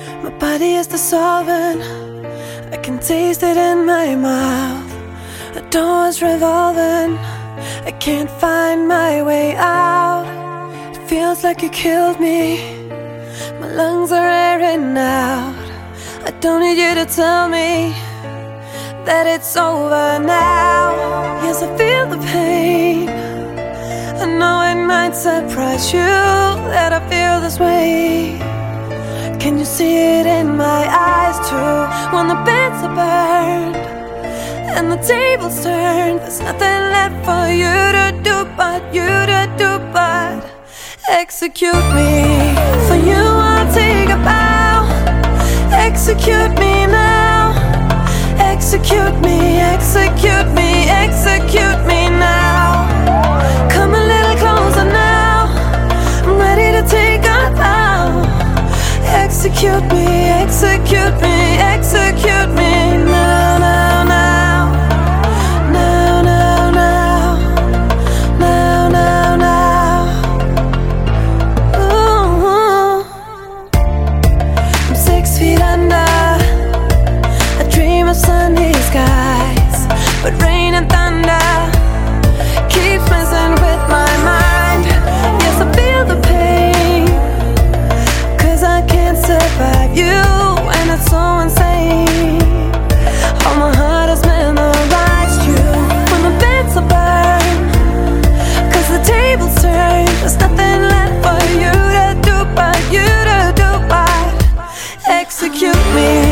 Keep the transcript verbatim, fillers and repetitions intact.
My body is dissolving, I can taste it in my mouth. The door's revolving, I can't find my way out. It feels like you killed me, my lungs are airing out. I don't need you to tell me that it's over now. Yes, I feel the pain, I know it might surprise you that I feel this way. Can you see it in my eyes too? When the beds are burned and the tables turned, there's nothing left for you to do but you to do but execute me. For you I'll take a bow. Execute me now. Execute me, execute me, execute me now. Come a little closer now, I'm ready to take a bow. Execute me, execute me, execute me now, now, now. Now, now, now. Now, now, now. Ooh. I'm six feet under, I dream of sunny skies, but rain and thunder keeps messing with my mind. Yes, I feel the pain, cause I can't survive you, and it's so insane. Oh, my heart has memorized you. When the beds are burned, cause the tables turn, there's nothing left for you to do but you to do but execute me.